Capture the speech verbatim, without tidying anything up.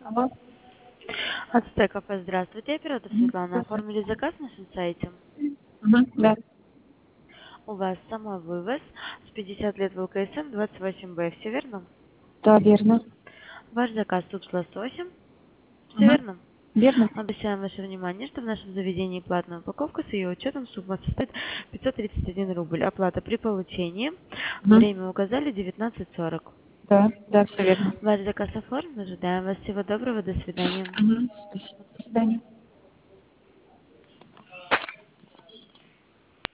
Алло. Ацтек кафе, здравствуйте, оператор Мгм. Светлана. Здравствуйте. Оформили заказ на нашем сайте. Мгм. Да. У вас самовывоз с пятьдесят лет в ЛКСМ двадцать восемь Б, все верно? Да, верно. Ваш заказ тут с лососем, все Мгм. верно? Верно. Обращаем ваше внимание, что в нашем заведении платная упаковка с ее учетом сумма состоит пятьсот тридцать один рубль. Оплата при получении. Мгм. Время указали девятнадцать сорок. Да, да, все верно. Ваш заказ оформлен. Ожидаем вас. Всего доброго. До свидания. Мгм. Спасибо. До свидания.